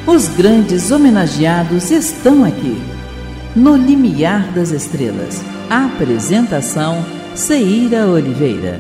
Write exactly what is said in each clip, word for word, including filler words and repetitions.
Os grandes homenageados estão aqui. No Limiar das Estrelas. Apresentação: Ceira Oliveira.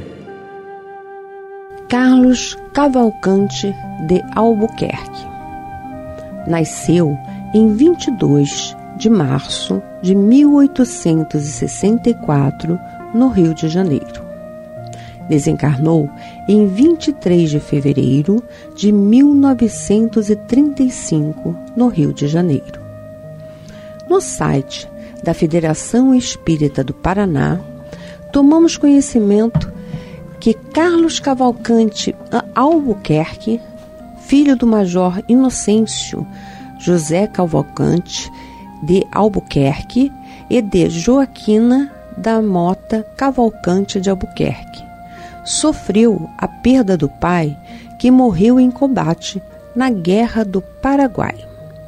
Carlos Cavalcante de Albuquerque nasceu em vinte e dois de março de mil oitocentos e sessenta e quatro, no Rio de Janeiro. Desencarnou em vinte e três de fevereiro de mil novecentos e trinta e cinco, no Rio de Janeiro. No site da Federação Espírita do Paraná, tomamos conhecimento que Carlos Cavalcante Albuquerque, filho do Major Inocêncio José Cavalcante de Albuquerque e de Joaquina da Mota Cavalcante de Albuquerque, sofreu a perda do pai, que morreu em combate na Guerra do Paraguai.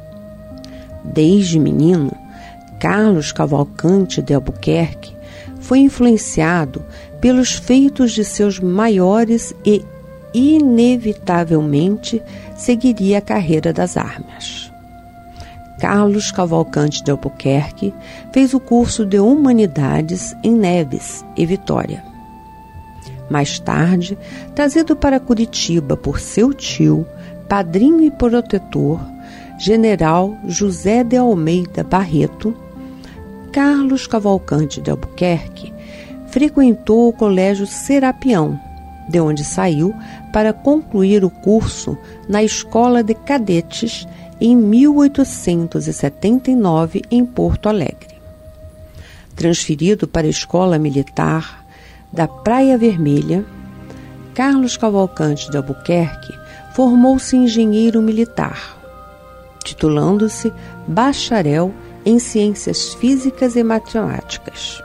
Desde menino, Carlos Cavalcante de Albuquerque foi influenciado pelos feitos de seus maiores e, inevitavelmente, seguiria a carreira das armas. Carlos Cavalcante de Albuquerque fez o curso de Humanidades em Neves e Vitória. Mais tarde, trazido para Curitiba por seu tio, padrinho e protetor, General José de Almeida Barreto, Carlos Cavalcante de Albuquerque frequentou o Colégio Serapião, de onde saiu para concluir o curso na Escola de Cadetes em mil oitocentos e setenta e nove, em Porto Alegre. Transferido para a Escola Militar da Praia Vermelha, Carlos Cavalcante de Albuquerque formou-se engenheiro militar, titulando-se bacharel em Ciências Físicas e Matemáticas.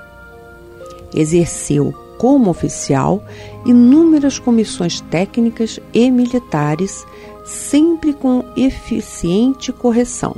Exerceu como oficial inúmeras comissões técnicas e militares, sempre com eficiente correção.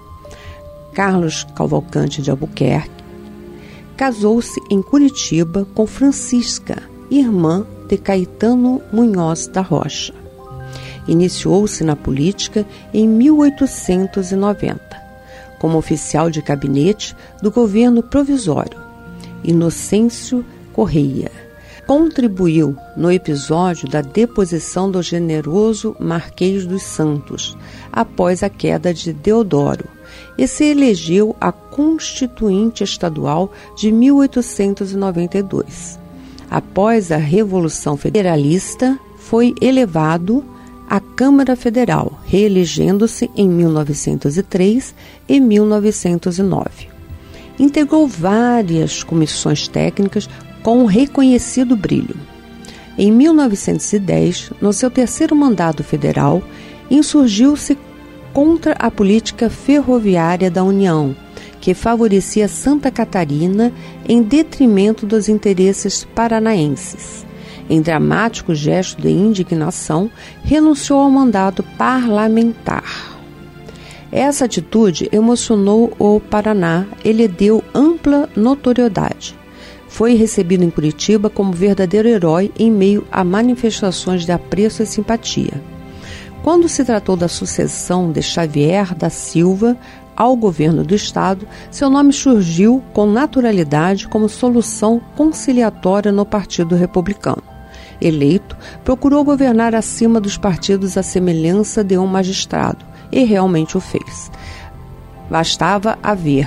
Carlos Cavalcante de Albuquerque casou-se em Curitiba com Francisca, irmã de Caetano Munhoz da Rocha. Iniciou-se na política em mil oitocentos e noventa, como oficial de gabinete do governo provisório, Inocêncio Correia. Contribuiu no episódio da deposição do generoso Marquês dos Santos, após a queda de Deodoro, e se elegeu a Constituinte Estadual de mil oitocentos e noventa e dois. Após a Revolução Federalista, foi elevado à Câmara Federal, reelegendo-se em mil novecentos e três e mil novecentos e nove. Integrou várias comissões técnicas com um reconhecido brilho. Em mil novecentos e dez, no seu terceiro mandato federal, insurgiu-se contra a política ferroviária da União, que favorecia Santa Catarina em detrimento dos interesses paranaenses. Em dramático gesto de indignação, renunciou ao mandato parlamentar. Essa atitude emocionou o Paraná e lhe deu ampla notoriedade. Foi recebido em Curitiba como verdadeiro herói em meio a manifestações de apreço e simpatia. Quando se tratou da sucessão de Xavier da Silva ao governo do Estado, seu nome surgiu com naturalidade como solução conciliatória no Partido Republicano. Eleito, procurou governar acima dos partidos à semelhança de um magistrado, e realmente o fez. Bastava haver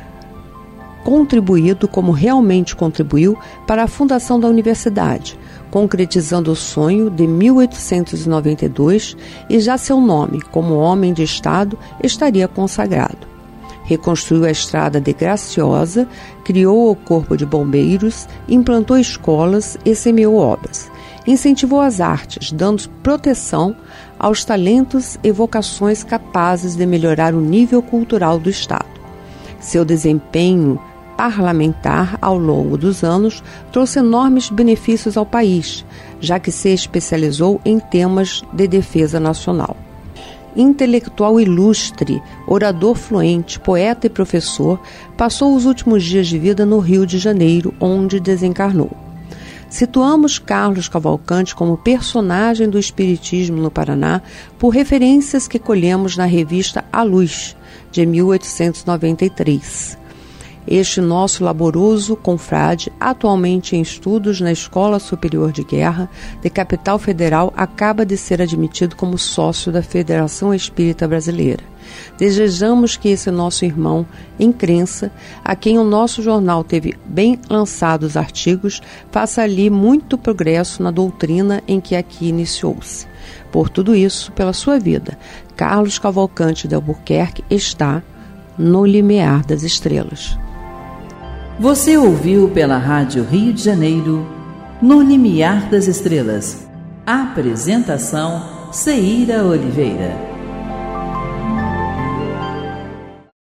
contribuído como realmente contribuiu para a fundação da universidade, concretizando o sonho de mil oitocentos e noventa e dois, e já seu nome, como homem de Estado, estaria consagrado. Reconstruiu a estrada de Graciosa, criou o corpo de bombeiros, implantou escolas e semeou obras. Incentivou as artes, dando proteção aos talentos e vocações capazes de melhorar o nível cultural do Estado. Seu desempenho parlamentar ao longo dos anos trouxe enormes benefícios ao país, já que se especializou em temas de defesa nacional. Intelectual ilustre, orador fluente, poeta e professor, passou os últimos dias de vida no Rio de Janeiro, onde desencarnou. Situamos Carlos Cavalcante como personagem do Espiritismo no Paraná por referências que colhemos na revista A Luz, de mil oitocentos e noventa e três. Este nosso laboroso confrade, atualmente em estudos na Escola Superior de Guerra de Capital Federal, acaba de ser admitido como sócio da Federação Espírita Brasileira. Desejamos que esse nosso irmão em crença, a quem o nosso jornal teve bem lançados artigos, faça ali muito progresso na doutrina em que aqui iniciou-se. Por tudo isso, pela sua vida, Carlos Cavalcante de Albuquerque está no limiar das estrelas. Você ouviu pela Rádio Rio de Janeiro, No Limiar das Estrelas. Apresentação, Ceíra Oliveira.